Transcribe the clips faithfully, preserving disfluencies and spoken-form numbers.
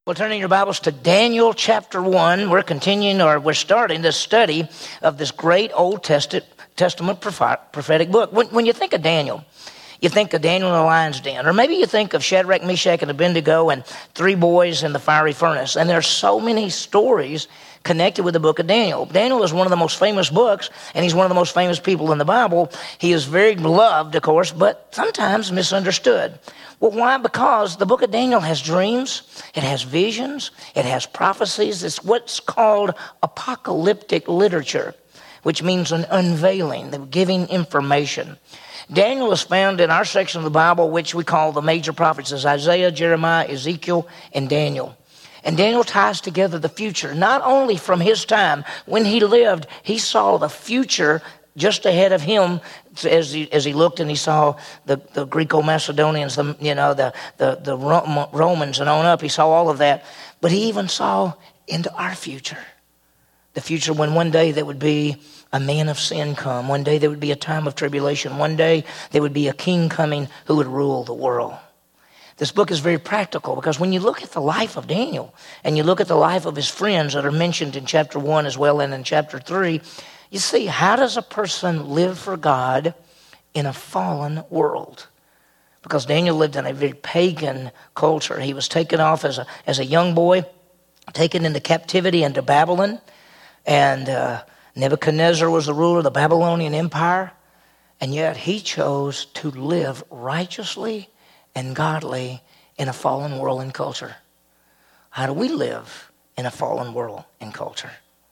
Well, turning your Bibles to Daniel chapter one, we're continuing, or we're starting this study of this great Old Testament prophetic book. When, when you think of Daniel, you think of Daniel in the lion's den, or maybe you think of Shadrach, Meshach, and Abednego and three boys in the fiery furnace. And there are so many stories connected with the book of Daniel. Daniel is one of the most famous books, and he's one of the most famous people in the Bible. He is very loved, of course, but sometimes misunderstood. Well, why? Because the book of Daniel has dreams, it has visions, it has prophecies. It's what's called apocalyptic literature, which means an unveiling, the giving information. Daniel is found in our section of the Bible, which we call the major prophets, as Isaiah, Jeremiah, Ezekiel, and Daniel. And Daniel ties together the future, not only from his time. When he lived, he saw the future just ahead of him as he, as he looked and he saw the, the Greco-Macedonians, the, you know, the, the, the Romans and on up. He saw all of that. But he even saw into our future. The future when one day there would be a man of sin come. One day there would be a time of tribulation. One day there would be a king coming who would rule the world. This book is very practical because when you look at the life of Daniel and you look at the life of his friends that are mentioned in chapter one as well and in chapter three, you see, how does a person live for God in a fallen world? Because Daniel lived in a very pagan culture. He was taken off as a, as a young boy, taken into captivity into Babylon. And uh, Nebuchadnezzar was the ruler of the Babylonian Empire. And yet he chose to live righteously and godly in a fallen world and culture. How do we live in a fallen world and culture?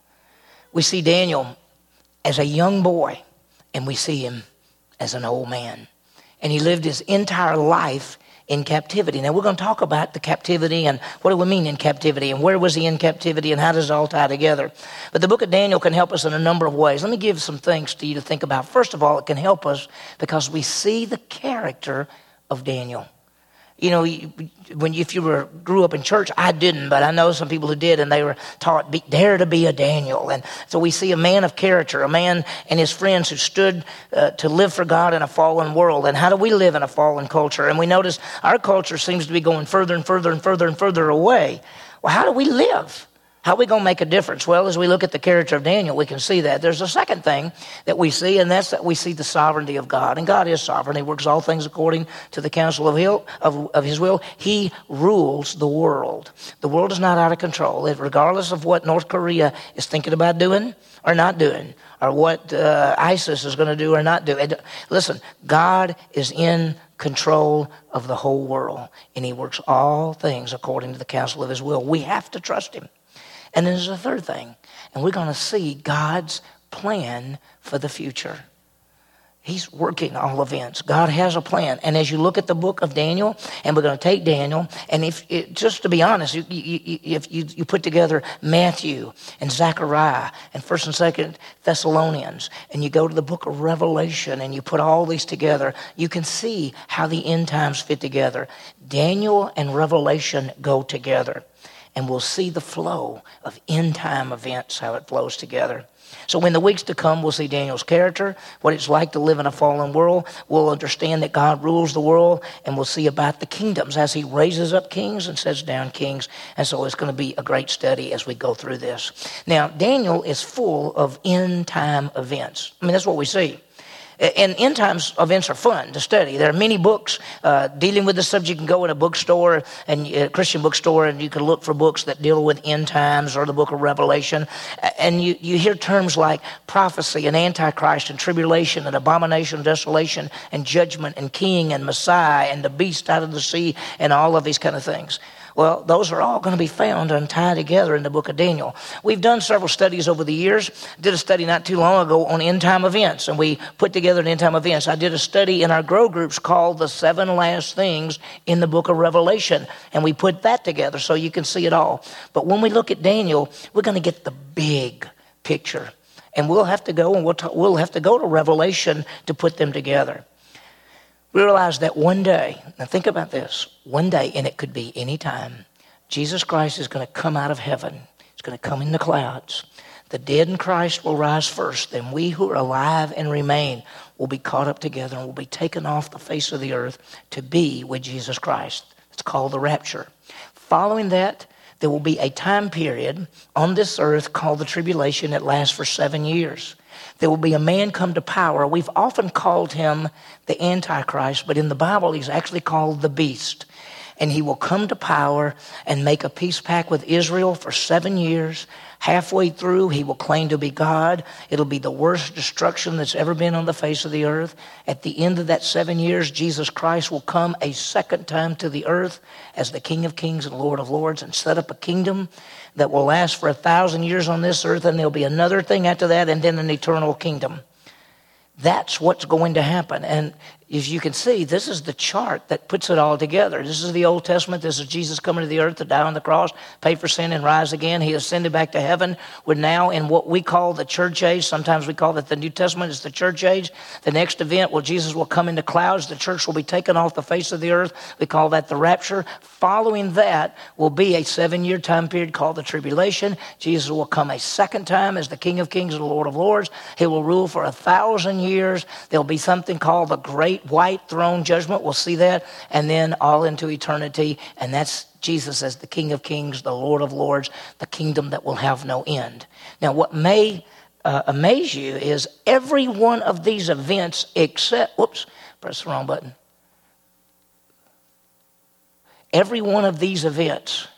We see Daniel as a young boy, and we see him as an old man. And he lived his entire life in captivity. Now, we're going to talk about the captivity and what do we mean in captivity and where was he in captivity and how does it all tie together. But the book of Daniel can help us in a number of ways. Let me give some things to you to think about. First of all, it can help us because we see the character of Daniel. You know, when if you were grew up in church, I didn't, but I know some people who did, and they were taught, be, dare to be a Daniel. And so we see a man of character, a man and his friends who stood uh, to live for God in a fallen world. And how do we live in a fallen culture? And we notice our culture seems to be going further and further and further and further away. Well, how do we live? How are we going to make a difference? Well, as we look at the character of Daniel, we can see that. There's a second thing that we see, and that's that we see the sovereignty of God. And God is sovereign. He works all things according to the counsel of, he'll, of, of his will. He rules the world. The world is not out of control. It, regardless of what North Korea is thinking about doing or not doing, or what uh, ISIS is going to do or not do. It, listen, God is in control of the whole world, and he works all things according to the counsel of his will. We have to trust him. And then there's a third thing, and we're going to see God's plan for the future. He's working all events. God has a plan. And as you look at the book of Daniel, and we're going to take Daniel, and if it, just to be honest, you, you, if you, you put together Matthew and Zechariah and First and Second Thessalonians, and you go to the book of Revelation, and you put all these together, you can see how the end times fit together. Daniel and Revelation go together. And we'll see the flow of end-time events, how it flows together. So in the weeks to come, we'll see Daniel's character, what it's like to live in a fallen world. We'll understand that God rules the world, and we'll see about the kingdoms as he raises up kings and sets down kings. And so it's going to be a great study as we go through this. Now, Daniel is full of end-time events. I mean, that's what we see. And end times events are fun to study. There are many books uh, dealing with the subject. You can go in a bookstore, and a Christian bookstore, and you can look for books that deal with end times or the book of Revelation. And you, you hear terms like prophecy and antichrist and tribulation and abomination, desolation and judgment and king and Messiah and the beast out of the sea and all of these kind of things. Well, those are all going to be found and tied together in the book of Daniel. We've done several studies over the years. Did a study not too long ago on end-time events, and we put together an end-time events. I did a study in our Grow groups called The Seven Last Things in the book of Revelation, and we put that together so you can see it all. But when we look at Daniel, we're going to get the big picture, and we'll have to go and we'll, t- we'll have to go to Revelation to put them together. We realize that one day, now think about this, one day, and it could be any time, Jesus Christ is going to come out of heaven. He's going to come in the clouds. The dead in Christ will rise first. Then we who are alive and remain will be caught up together and will be taken off the face of the earth to be with Jesus Christ. It's called the rapture. Following that, there will be a time period on this earth called the tribulation that lasts for seven years. There will be a man come to power. We've often called him the Antichrist, but in the Bible he's actually called the beast. And he will come to power and make a peace pact with Israel for seven years. Halfway through, he will claim to be God. It'll be the worst destruction that's ever been on the face of the earth. At the end of that seven years, Jesus Christ will come a second time to the earth as the King of Kings and Lord of Lords and set up a kingdom that will last for a thousand years on this earth, and there'll be another thing after that, and then an eternal kingdom. That's what's going to happen. And as you can see, this is the chart that puts it all together. This is the Old Testament. This is Jesus coming to the earth to die on the cross, pay for sin, and rise again. He ascended back to heaven. We're now in what we call the church age. Sometimes we call it the New Testament. It's the church age. The next event, well, Jesus will come into clouds. The church will be taken off the face of the earth. We call that the rapture. Following that will be a seven-year time period called the tribulation. Jesus will come a second time as the King of Kings and the Lord of Lords. He will rule for a thousand years. There'll be something called the Great White Throne Judgment. We'll see that. And then all into eternity. And that's Jesus as the King of Kings, the Lord of Lords, the kingdom that will have no end. Now, what may uh, amaze you is every one of these events except, whoops, press the wrong button. Every one of these events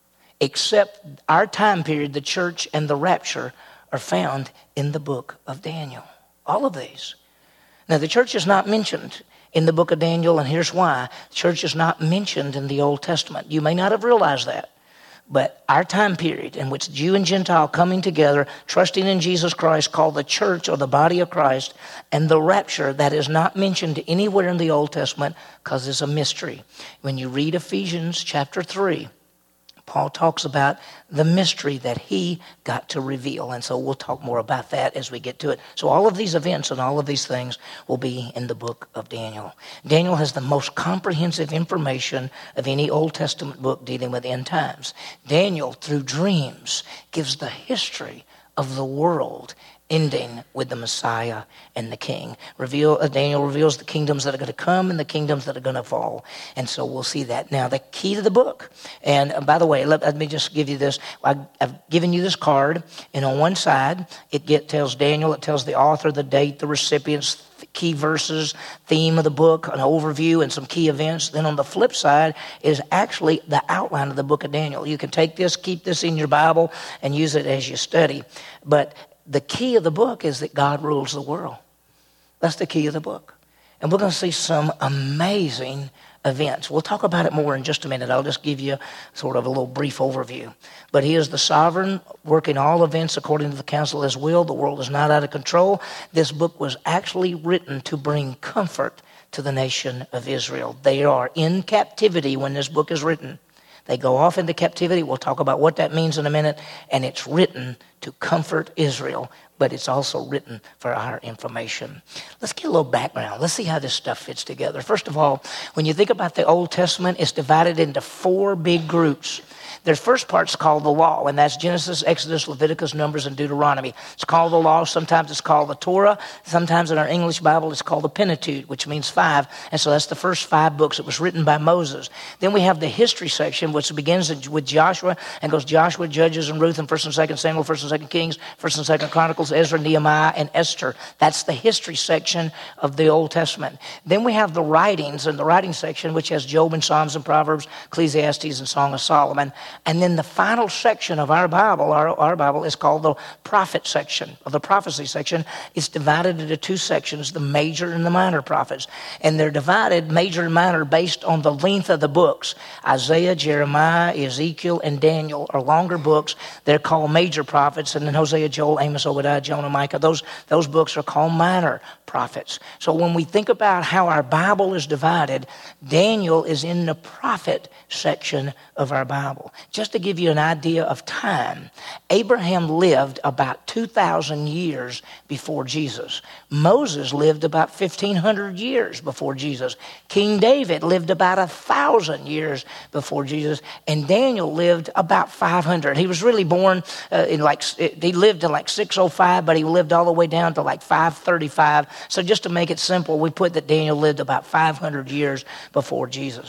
except our time period, the church and the rapture, are found in the book of Daniel. All of these. Now, the church is not mentioned in the book of Daniel, and here's why. The church is not mentioned in the Old Testament. You may not have realized that, but our time period in which Jew and Gentile coming together, trusting in Jesus Christ, called the church or the body of Christ, and the rapture, that is not mentioned anywhere in the Old Testament because it's a mystery. When you read Ephesians chapter three, Paul talks about the mystery that he got to reveal. And so we'll talk more about that as we get to it. So all of these events and all of these things will be in the book of Daniel. Daniel has the most comprehensive information of any Old Testament book dealing with end times. Daniel, through dreams, gives the history of the world, ending with the Messiah and the King. Reveal, uh, Daniel reveals the kingdoms that are going to come and the kingdoms that are going to fall. And so we'll see that. Now, the key to the book, and uh, by the way, let, let me just give you this. I, I've given you this card, and on one side, it get, tells Daniel, it tells the author, the date, the recipients, the key verses, theme of the book, an overview, and some key events. Then on the flip side is actually the outline of the book of Daniel. You can take this, keep this in your Bible, and use it as you study. But the key of the book is that God rules the world. That's the key of the book. And we're going to see some amazing events. We'll talk about it more in just a minute. I'll just give you sort of a little brief overview. But he is the sovereign, working all events according to the counsel of his will. The world is not out of control. This book was actually written to bring comfort to the nation of Israel. They are in captivity when this book is written. They go off into captivity. We'll talk about what that means in a minute. And it's written to comfort Israel, but it's also written for our information. Let's get a little background. Let's see how this stuff fits together. First of all, when you think about the Old Testament, it's divided into four big groups. The first part's called the law, and that's Genesis, Exodus, Leviticus, Numbers, and Deuteronomy. It's called the law. Sometimes it's called the Torah. Sometimes in our English Bible, it's called the Pentateuch, which means five. And so that's the first five books. It was written by Moses. Then we have the history section, which begins with Joshua and goes Joshua, Judges, and Ruth, and First and Second Samuel, First and Second Kings, First and Second Chronicles, Ezra, Nehemiah, and Esther. That's the history section of the Old Testament. Then we have the writings, and the writing section, which has Job and Psalms and Proverbs, Ecclesiastes, and Song of Solomon. And then the final section of our Bible, our, our Bible is called the prophet section, or the prophecy section. It's divided into two sections, the major and the minor prophets. And they're divided, major and minor, based on the length of the books. Isaiah, Jeremiah, Ezekiel, and Daniel are longer books. They're called major prophets. And then Hosea, Joel, Amos, Obadiah, Jonah, Micah, those, those books are called minor prophets. So when we think about how our Bible is divided, Daniel is in the prophet section of our Bible. Just to give you an idea of time, Abraham lived about two thousand years before Jesus. Moses lived about fifteen hundred years before Jesus. King David lived about one thousand years before Jesus. And Daniel lived about five hundred. He was really born uh, in like, he lived in like six oh five, but he lived all the way down to like five thirty-five. So just to make it simple, we put that Daniel lived about five hundred years before Jesus.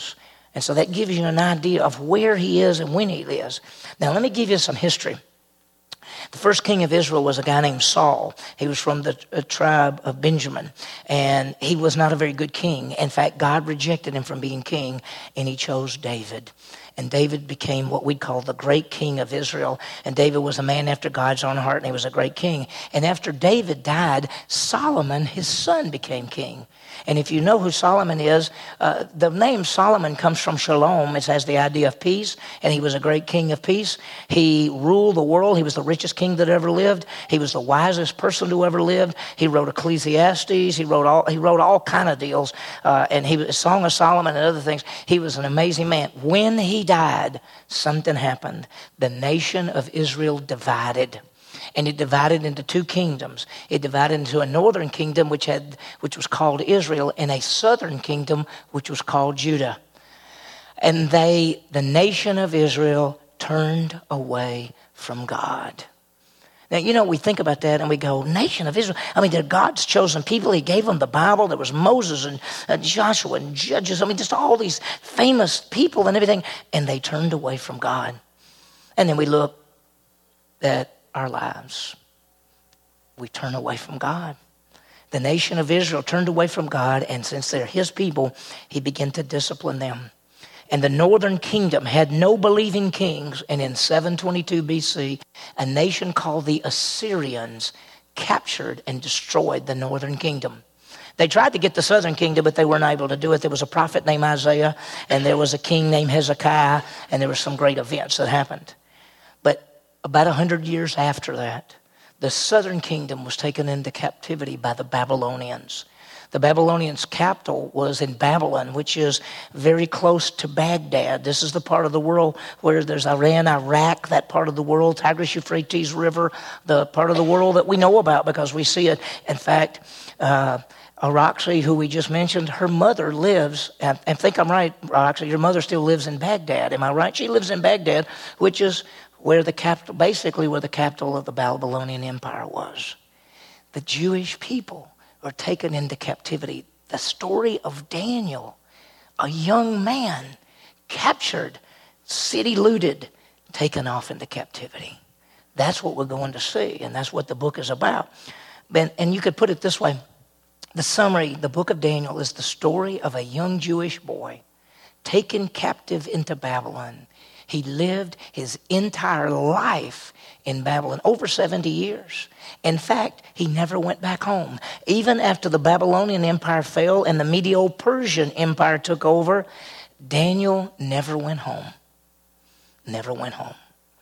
And so that gives you an idea of where he is and when he is. Now, let me give you some history. The first king of Israel was a guy named Saul. He was from the uh, tribe of Benjamin, and he was not a very good king. In fact, God rejected him from being king, and he chose David. And David became what we'd call the great king of Israel. And David was a man after God's own heart, and he was a great king. And after David died, Solomon, his son, became king. And if you know who Solomon is, uh, the name Solomon comes from shalom. It has the idea of peace, and he was a great king of peace. He ruled the world. He was the richest king that ever lived. He was the wisest person who ever lived. He wrote Ecclesiastes. He wrote all he wrote all kind of deals, uh, and he was Song of Solomon and other things. He was an amazing man. When he died, something happened. The nation of Israel divided. And it divided into two kingdoms. It divided into a northern kingdom, which had, which was called Israel, and a southern kingdom, which was called Judah. And they, the nation of Israel, turned away from God. Now, you know, we think about that and we go, nation of Israel. I mean, they're God's chosen people. He gave them the Bible. There was Moses and uh, Joshua and Judges. I mean, just all these famous people and everything. And they turned away from God. And then we look at our lives. We turn away from God. The nation of Israel turned away from God, and since they're his people, he began to discipline them. And the northern kingdom had no believing kings, and in seven twenty-two B C, a nation called the Assyrians captured and destroyed the northern kingdom. They tried to get the southern kingdom, but they weren't able to do it. There was a prophet named Isaiah, and there was a king named Hezekiah, and there were some great events that happened. But about a hundred years after that, the southern kingdom was taken into captivity by the Babylonians. The Babylonians' capital was in Babylon, which is very close to Baghdad. This is the part of the world where there's Iran, Iraq, that part of the world, Tigris-Euphrates River, the part of the world that we know about because we see it. In fact, uh, Araxi, who we just mentioned, her mother lives, and I think I'm right, Araxi, your mother still lives in Baghdad. Am I right? She lives in Baghdad, which is where the capital, basically where the capital of the Babylonian Empire was. The Jewish people were taken into captivity. The story of Daniel, a young man captured, city looted, taken off into captivity. That's what we're going to see, and that's what the book is about. And, and you could put it this way. The summary, the book of Daniel, is the story of a young Jewish boy taken captive into Babylon. He lived his entire life in Babylon, over seventy years. In fact, he never went back home. Even after the Babylonian Empire fell and the Medo-Persian Empire took over, Daniel never went home. Never went home.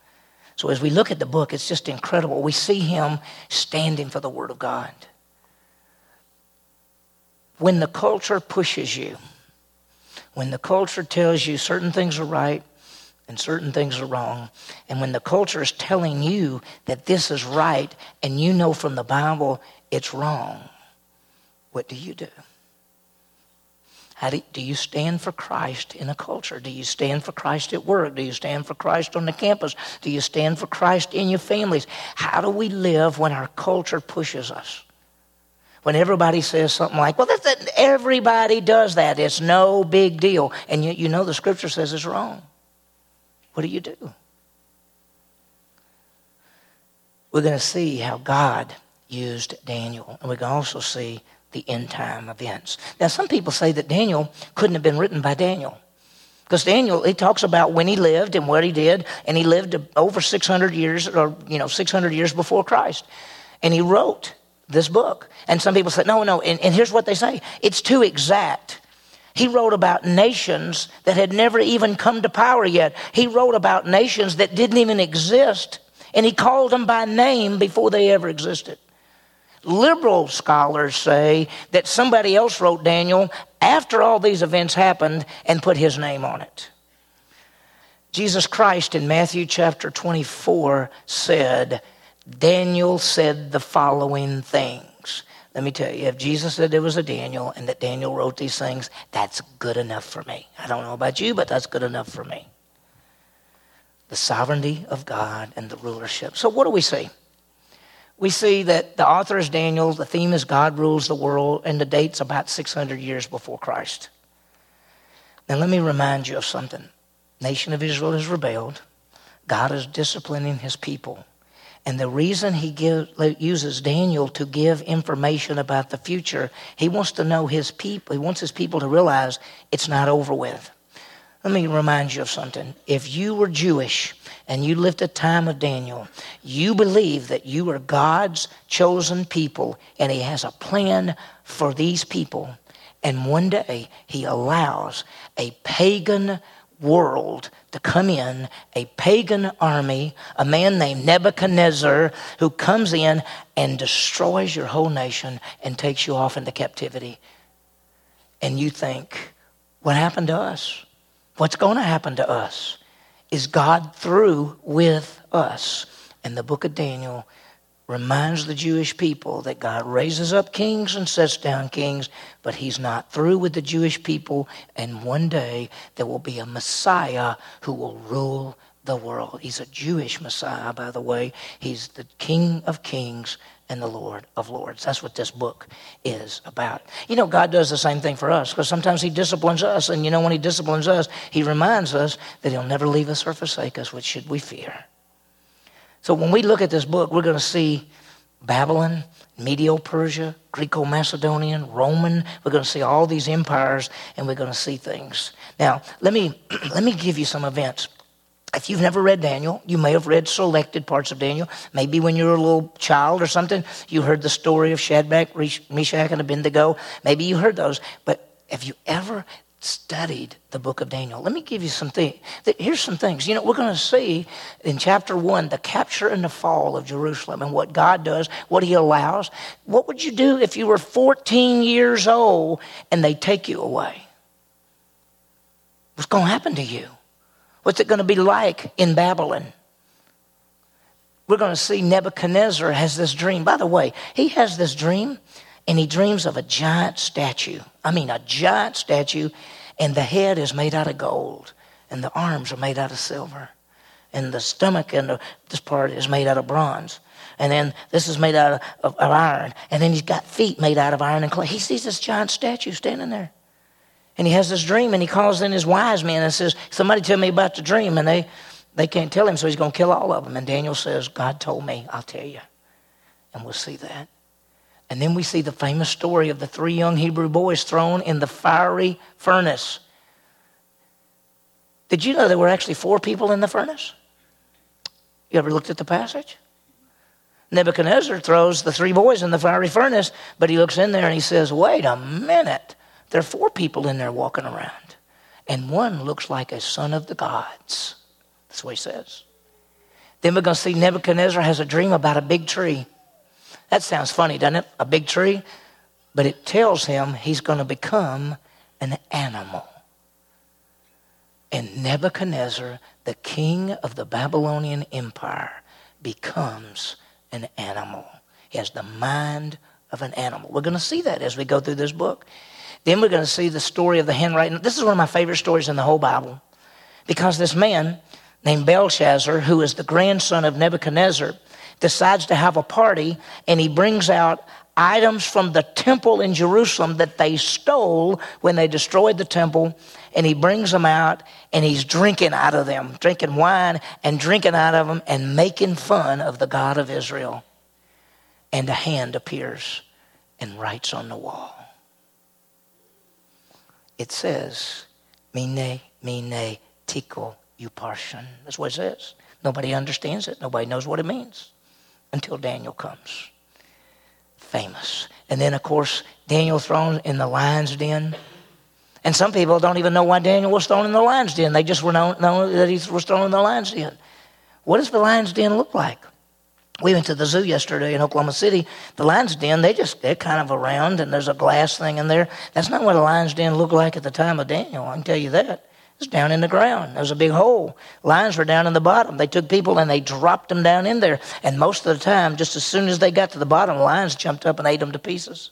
So as we look at the book, it's just incredible. We see him standing for the Word of God. When the culture pushes you, when the culture tells you certain things are right, and certain things are wrong. And when the culture is telling you that this is right and you know from the Bible it's wrong, what do you do? How do, do you stand for Christ in a culture? Do you stand for Christ at work? Do you stand for Christ on the campus? Do you stand for Christ in your families? How do we live when our culture pushes us? When everybody says something like, well, that's, that, everybody does that. It's no big deal. And you, you know the scripture says it's wrong. What do you do? We're going to see how God used Daniel, and we can also see the end time events. Now, some people say that Daniel couldn't have been written by Daniel, because Daniel, he talks about when he lived and what he did, and he lived over six hundred years, or you know, six hundred years before Christ, and he wrote this book. And some people say, no, no, and, and here's what they say: it's too exact. He wrote about nations that had never even come to power yet. He wrote about nations that didn't even exist, and he called them by name before they ever existed. Liberal scholars say that somebody else wrote Daniel after all these events happened and put his name on it. Jesus Christ in Matthew chapter twenty-four said, Daniel said the following things. Let me tell you, if Jesus said there was a Daniel and that Daniel wrote these things, that's good enough for me. I don't know about you, but that's good enough for me. The sovereignty of God and the rulership. So what do we see? We see that the author is Daniel, the theme is God rules the world, and the date's about six hundred years before Christ. Now let me remind you of something. Nation of Israel has rebelled. God is disciplining his people. And the reason he give, uses Daniel to give information about the future, he wants to know his people. He wants his people to realize it's not over with. Let me remind you of something. If you were Jewish and you lived at the time of Daniel, you believe that you are God's chosen people and he has a plan for these people. And one day he allows a pagan world to come in, a pagan army, a man named Nebuchadnezzar who comes in and destroys your whole nation and takes you off into captivity. And you think, what happened to us? What's going to happen to us? Is God through with us? And the book of Daniel reminds the Jewish people that God raises up kings and sets down kings, but he's not through with the Jewish people. And one day there will be a Messiah who will rule the world. He's a Jewish Messiah, by the way. He's the King of Kings and the Lord of Lords. That's what this book is about. You know, God does the same thing for us because sometimes he disciplines us. And you know, when he disciplines us, he reminds us that he'll never leave us or forsake us, which should we fear. So when we look at this book, we're going to see Babylon, Medo-Persia, Greco-Macedonian, Roman. We're going to see all these empires, and we're going to see things. Now, let me let me give you some events. If you've never read Daniel, you may have read selected parts of Daniel. Maybe when you were a little child or something, you heard the story of Shadrach, Meshach, and Abednego. Maybe you heard those. But have you ever studied the book of Daniel? Let me give you some things. Here's some things. You know, we're going to see in chapter one the capture and the fall of Jerusalem and what God does, what he allows. What would you do if you were fourteen years old and they take you away? What's going to happen to you? What's it going to be like in Babylon? We're going to see Nebuchadnezzar has this dream. By the way, he has this dream. And he dreams of a giant statue. I mean, a giant statue. And the head is made out of gold. And the arms are made out of silver. And the stomach and the, this part is made out of bronze. And then this is made out of, of, of iron. And then he's got feet made out of iron and clay. He sees this giant statue standing there. And he has this dream. And he calls in his wise men and says, somebody tell me about the dream. And they, they can't tell him, so he's going to kill all of them. And Daniel says, God told me, I'll tell you. And we'll see that. And then we see the famous story of the three young Hebrew boys thrown in the fiery furnace. Did you know there were actually four people in the furnace? You ever looked at the passage? Nebuchadnezzar throws the three boys in the fiery furnace, but he looks in there and he says, wait a minute. There are four people in there walking around. And one looks like a son of the gods. That's what he says. Then we're going to see Nebuchadnezzar has a dream about a big tree. That sounds funny, doesn't it? A big tree. But it tells him he's going to become an animal. And Nebuchadnezzar, the king of the Babylonian Empire, becomes an animal. He has the mind of an animal. We're going to see that as we go through this book. Then we're going to see the story of the handwriting. This is one of my favorite stories in the whole Bible. Because this man named Belshazzar, who is the grandson of Nebuchadnezzar, decides to have a party, and he brings out items from the temple in Jerusalem that they stole when they destroyed the temple, and he brings them out, and he's drinking out of them, drinking wine and drinking out of them and making fun of the God of Israel. And a hand appears and writes on the wall. It says, Mene, Mene, Tekel, Upharsin. That's what it says. Nobody understands it. Nobody knows what it means until Daniel comes. Famous. And then, of course, Daniel thrown in the lion's den. And some people don't even know why Daniel was thrown in the lion's den. They just were know, know that he was thrown in the lion's den. What does the lion's den look like? We went to the zoo yesterday in Oklahoma City. The lion's den, they just, they're kind of around, and there's a glass thing in there. That's not what a lion's den looked like at the time of Daniel, I can tell you that. It was down in the ground. There was a big hole. Lions were down in the bottom. They took people and they dropped them down in there. And most of the time, just as soon as they got to the bottom, lions jumped up and ate them to pieces.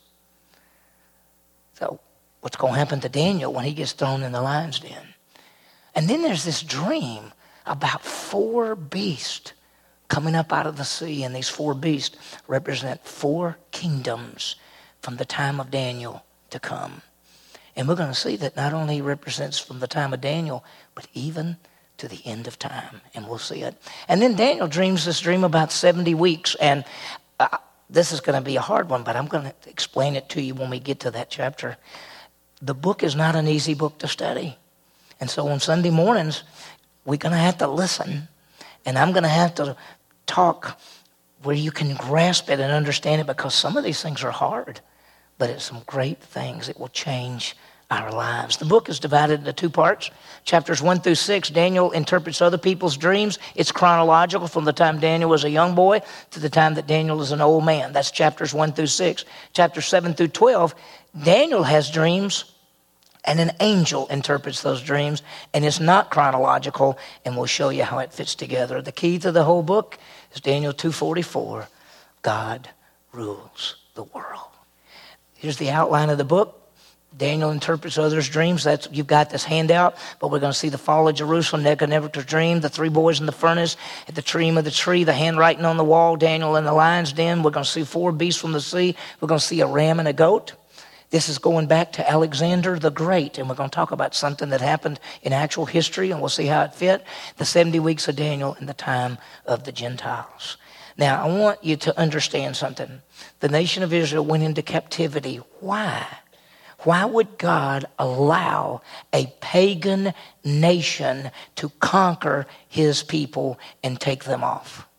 So what's going to happen to Daniel when he gets thrown in the lion's den? And then there's this dream about four beasts coming up out of the sea. And these four beasts represent four kingdoms from the time of Daniel to come. And we're going to see that not only he represents from the time of Daniel, but even to the end of time. And we'll see it. And then Daniel dreams this dream about seventy weeks. And uh, this is going to be a hard one, but I'm going to explain it to you when we get to that chapter. The book is not an easy book to study. And so on Sunday mornings, we're going to have to listen. And I'm going to have to talk where you can grasp it and understand it, because some of these things are hard. But it's some great things. It will change our lives. The book is divided into two parts. Chapters one through six, Daniel interprets other people's dreams. It's chronological from the time Daniel was a young boy to the time that Daniel is an old man. That's chapters one through six. Chapters seven through twelve, Daniel has dreams, and an angel interprets those dreams, and it's not chronological, and we'll show you how it fits together. The key to the whole book is Daniel two forty-four. God rules the world. Here's the outline of the book. Daniel interprets others' dreams. That's, you've got this handout, but we're going to see the fall of Jerusalem, Nebuchadnezzar's dream, the three boys in the furnace, at the tree of the tree, the handwriting on the wall, Daniel in the lion's den. We're going to see four beasts from the sea. We're going to see a ram and a goat. This is going back to Alexander the Great, and we're going to talk about something that happened in actual history, and we'll see how it fit. The seventy weeks of Daniel and the time of the Gentiles. Now, I want you to understand something. The nation of Israel went into captivity. Why? Why would God allow a pagan nation to conquer his people and take them off?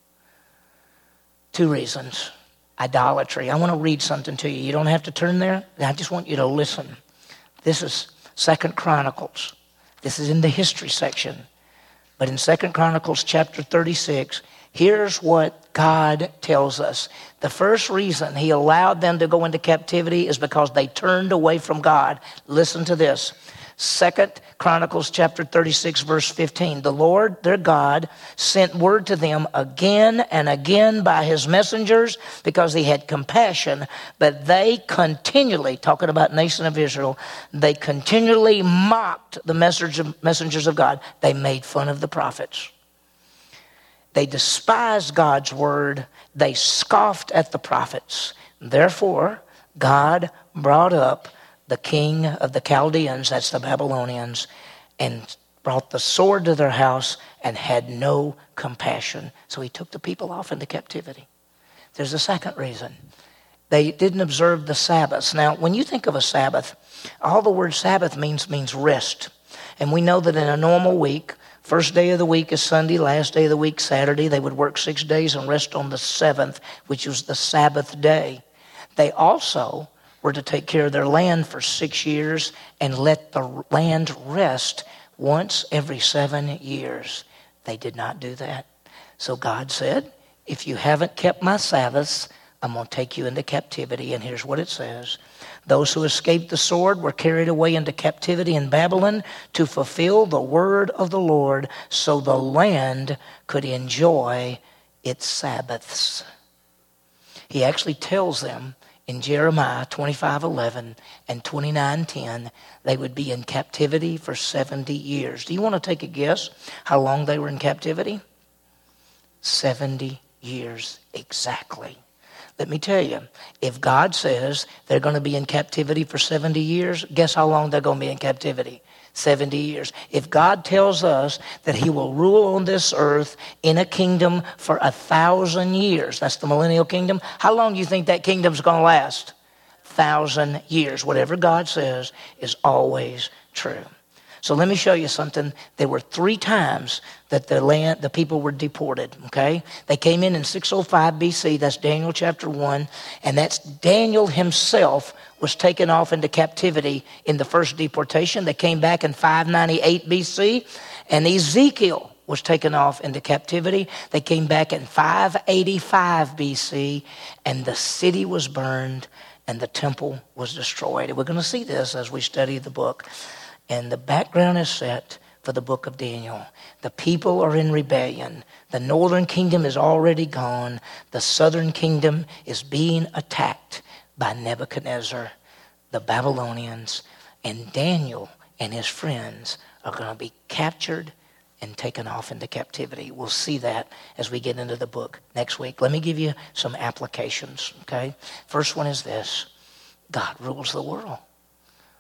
Two reasons. Idolatry. I want to read something to you. You don't have to turn there. I just want you to listen. This is Second Chronicles. This is in the history section. But in Second Chronicles chapter thirty-six, here's what God tells us. The first reason he allowed them to go into captivity is because they turned away from God. Listen to this. Second Chronicles chapter thirty-six, verse fifteen. The Lord, their God, sent word to them again and again by his messengers because he had compassion. But they continually, talking about nation of Israel, they continually mocked the messengers of God. They made fun of the prophets. They despised God's word. They scoffed at the prophets. Therefore, God brought up the king of the Chaldeans, that's the Babylonians, and brought the sword to their house and had no compassion. So he took the people off into captivity. There's a second reason. They didn't observe the Sabbaths. Now, when you think of a Sabbath, all the word Sabbath means means rest. And we know that in a normal week, first day of the week is Sunday, last day of the week Saturday. They would work six days and rest on the seventh, which was the Sabbath day. They also were to take care of their land for six years and let the land rest once every seven years. They did not do that. So God said, if you haven't kept my Sabbaths, I'm going to take you into captivity. And here's what it says. Those who escaped the sword were carried away into captivity in Babylon to fulfill the word of the Lord so the land could enjoy its Sabbaths. He actually tells them in Jeremiah twenty-five eleven and twenty-nine ten, they would be in captivity for seventy years. Do you want to take a guess how long they were in captivity? seventy years exactly. Let me tell you, if God says they're going to be in captivity for seventy years, guess how long they're going to be in captivity? seventy years. If God tells us that he will rule on this earth in a kingdom for a thousand years, that's the millennial kingdom, how long do you think that kingdom's going to last? Thousand years. Whatever God says is always true. So let me show you something. There were three times that the land, the people were deported, okay? They came in in six oh five B C, that's Daniel chapter one, and that's Daniel himself was taken off into captivity in the first deportation. They came back in five ninety-eight B C, and Ezekiel was taken off into captivity. They came back in five eighty-five B C, and the city was burned, and the temple was destroyed. And we're going to see this as we study the book. And the background is set for the book of Daniel. The people are in rebellion. The northern kingdom is already gone. The southern kingdom is being attacked by Nebuchadnezzar, the Babylonians, and Daniel and his friends are going to be captured and taken off into captivity. We'll see that as we get into the book next week. Let me give you some applications, okay? First one is this. God rules the world.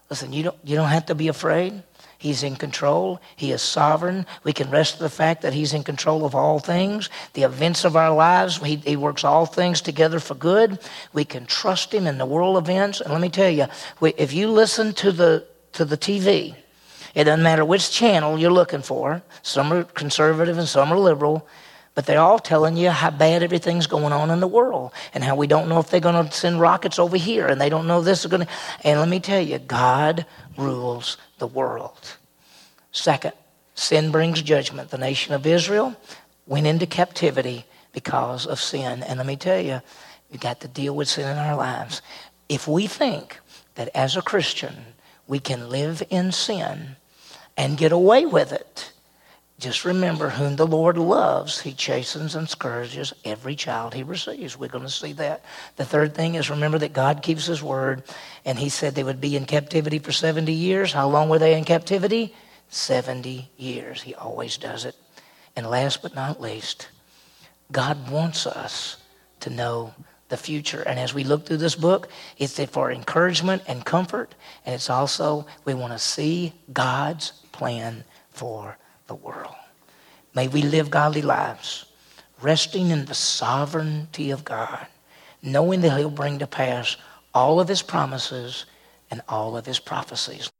Listen, you don't, you don't have to be afraid. He's in control. He is sovereign. We can rest in the fact that he's in control of all things. The events of our lives, he, he works all things together for good. We can trust him in the world events. And let me tell you, we, if you listen to the to the T V, it doesn't matter which channel you're looking for. Some are conservative and some are liberal. But they're all telling you how bad everything's going on in the world and how we don't know if they're going to send rockets over here and they don't know this is going to. And let me tell you, God rules the world. Second, sin brings judgment. The nation of Israel went into captivity because of sin. And let me tell you, we've got to deal with sin in our lives. If we think that as a Christian we can live in sin and get away with it, just remember, whom the Lord loves, he chastens and scourges every child he receives. We're going to see that. The third thing is, remember that God keeps his word, and he said they would be in captivity for seventy years. How long were they in captivity? seventy years. He always does it. And last but not least, God wants us to know the future. And as we look through this book, it's for encouragement and comfort, and it's also, we want to see God's plan for the world. May we live godly lives, resting in the sovereignty of God, knowing that he'll bring to pass all of his promises and all of his prophecies.